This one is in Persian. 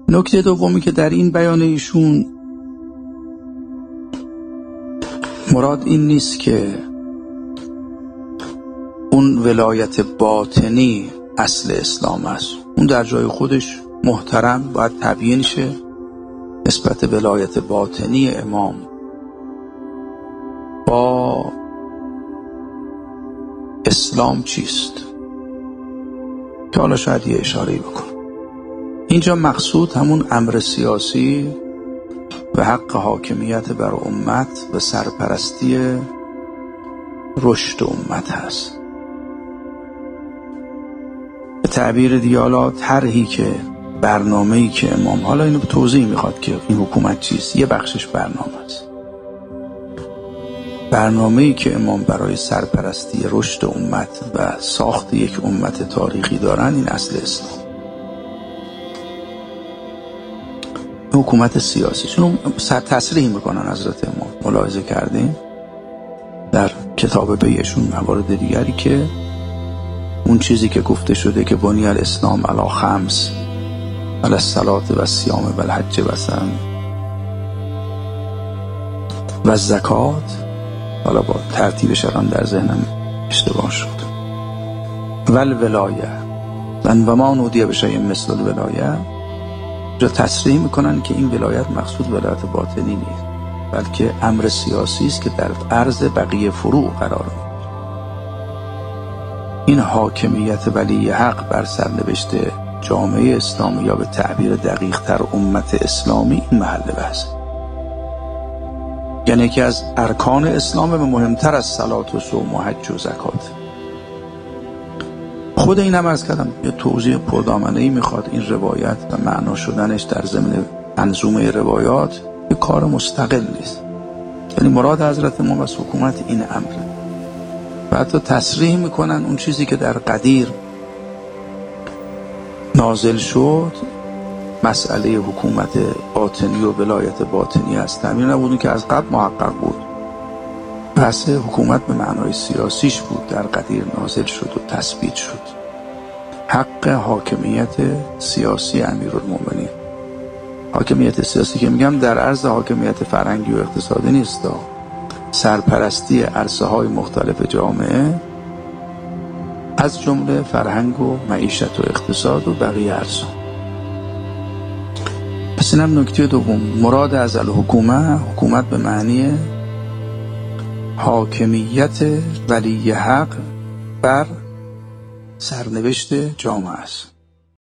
نکته دومی که در این بیان ایشون مراد این نیست که اون ولایت باطنی اصل اسلام است. اون در جای خودش محترم باید تبیین شه. نسبت ولایت باطنی امام با اسلام چیست که حالا شاید یه اشاره‌ای بکنم. اینجا مقصود همون امر سیاسی و حق حاکمیت بر امت و سرپرستی رشد امت هست. به تعبیر دیگه حالا طرحی که برنامه‌ای که امام، حالا اینو توضیح میخواد که این حکومت چیست، یه بخشش برنامه است. برنامه‌ای که امام برای سرپرستی رشد امت و ساخت یک امت تاریخی دارن، این اصل اسلام. حکومت سیاسی چون تصریح میکنن حضرت امام، ملاحظه کردیم در کتاب بیشون موارد دیگری که اون چیزی که گفته شده که بنی الاسلام علی خمس علی الصلاة و الصیام و الحج و الزکات، حالا با ترتیبش الان در ذهنم اشتباه شد، و الولایه و ما نودیه بشه مثل الولایه، جا تصریح میکنن که این ولایت مقصود ولایت باطنی نیست، بلکه امر سیاسی است که در عرض بقیه فروع قرار میگیره. این حاکمیت ولی حق بر سرنوشت جامعه اسلامی، یا به تعبیر دقیق تر امت اسلامی، این محل بحث، یعنی یکی از ارکان اسلام و مهمتر از صلات و صوم و حج و زکات. خود این هم عرض کردم یه توضیح پردامنه‌ای میخواد. این روایت و معنا شدنش در ضمن منظومه روایات یه کار مستقل نیست. یعنی مراد حضرت امام از حکومت این امره و حتی تصریح میکنن اون چیزی که در قدیر نازل شد، مسئله حکومت باطنی و ولایت باطنی هست. همین نبود که از قبل محقق بود، بحث حکومت به معنای سیاسیش بود، در قدیر نازل شد و تثبیت شد. حق حاکمیت سیاسی امیرالمومنین، حاکمیت سیاسی که میگم در عرض حاکمیت فرهنگی و اقتصادی نیست، سرپرستی عرصه های مختلف جامعه از جمله فرهنگ و معیشت و اقتصاد و بقیه عرصه. پس اینم نکته دوم. مراد از الحکومه، حکومت به معنی حاکمیت ولی حق بر سرنوشت جامعه است.